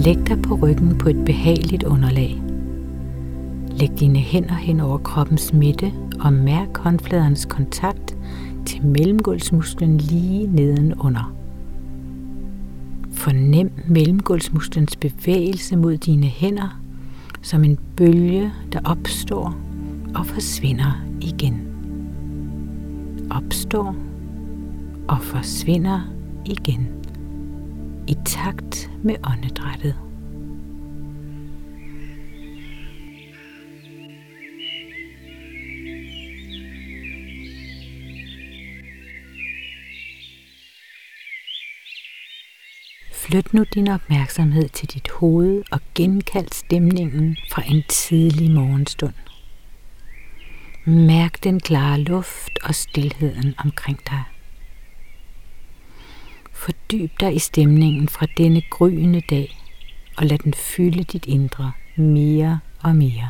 Læg dig på ryggen på et behageligt underlag. Læg dine hænder hen over kroppens midte og mærk håndfladernes kontakt til mellemgulvsmusklen lige nedenunder. Fornem mellemgulvsmusklens bevægelse mod dine hænder som en bølge, der opstår og forsvinder igen. Opstår og forsvinder igen i takt med åndedrættet. Flyt nu din opmærksomhed til dit hoved og genkald stemningen fra en tidlig morgenstund. Mærk den klare luft og stilheden omkring dig. Fordyb dig i stemningen fra denne gryende dag og lad den fylde dit indre mere og mere.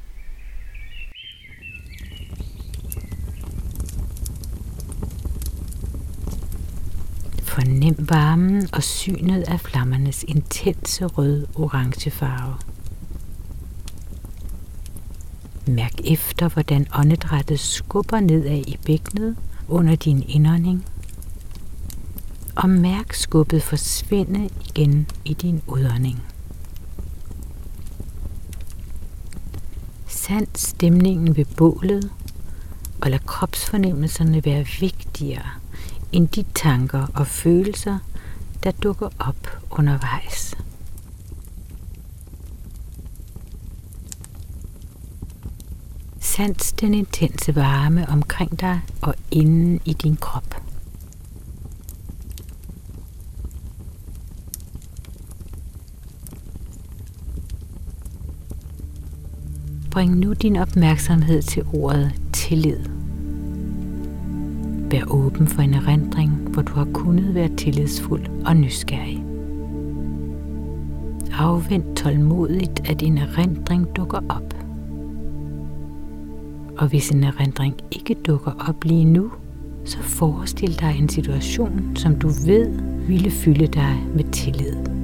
Fornem varmen og synet af flammernes intense rød-orange farve. Mærk efter, hvordan åndedrættet skubber nedad i bækkenet under din indånding, og mærk skubbet forsvinde igen i din udånding. Sans stemningen ved bålet, og lad kropsfornemmelserne være vigtigere end de tanker og følelser, der dukker op undervejs. Sans den intense varme omkring dig og inden i din krop. Bring nu din opmærksomhed til ordet tillid. Vær åben for en erindring, hvor du har kunnet være tillidsfuld og nysgerrig. Afvent tålmodigt, at en erindring dukker op. Og hvis en erindring ikke dukker op lige nu, så forestil dig en situation, som du ved ville fylde dig med tillid.